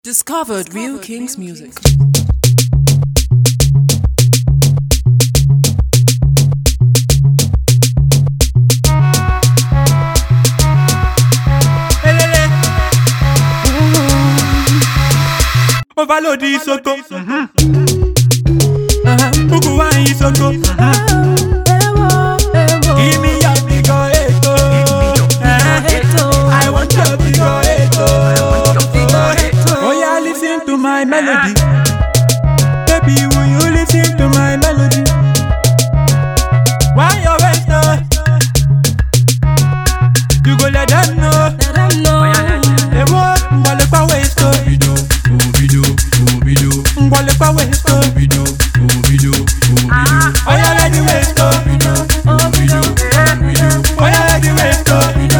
Discovered Real Kings Music. Overload Isoko. Ugu wine Isoko. Give me your figure eight. I want your figure eight. Oh yeah, listen to my melody. Baby, will you listen to my melody? Why you waste? You go let them know. They won't waste. Ngwale pa westo video oya let the westo oya let the westo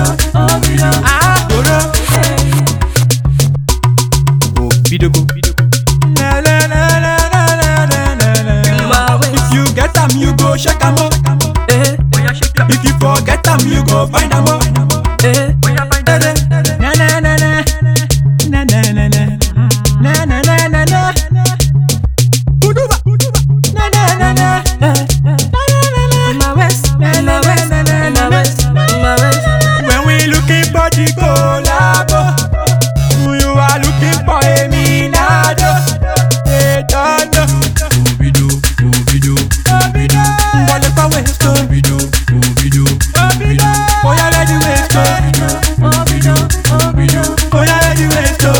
video go na na na na na na. If you get them you go shake 'em up. If you forget them you go find 'em up. Na na na na na na na na. Na na na na na. Uduba. Na na na na. My west. Na na na na na. When we looking for the collabo, you are looking for a minado. Hey, dono. Video. Ngwale pa westo. Video. Oya let the westo. Oya let the westo.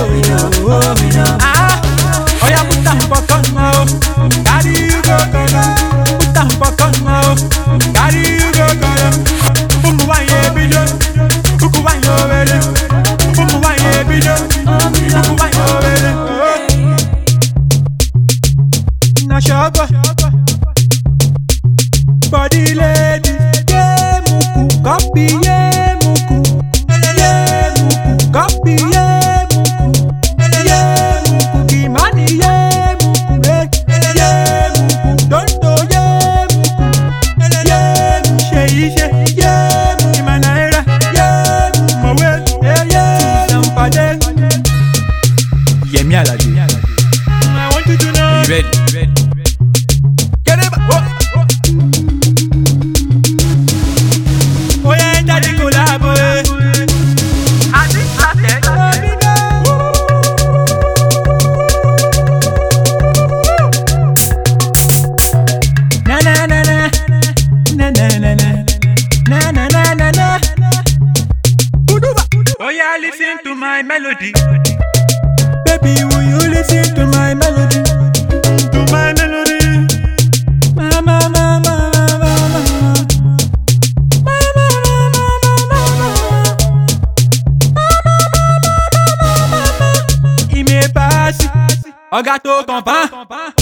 Oya put them back on now. Carry you go color. Put them back on now. Carry you go color. Umu wanye video. Uku wanye ovele. Umu wanye video. Uku wanye ovele. Na shaba. Body lady. Ye muku copy ye muku. Ye muku copy ye muku. Ye muku kimani ye muku. Ye muku tonto ye muku. Ye muku sheishe ye muku imanaera. Ye muku mowe ye sampade. Yemi Alade. I want you to know. You ready? Get it back. Oh yeah, enter the collabo. Na na na na. Na na na na. Na na na na na. Uduba. Oh yeah, listen to my melody. Baby, will you listen to my melody? To my melody. Mama, mama, mama, il m'est passé, regarde ton pan.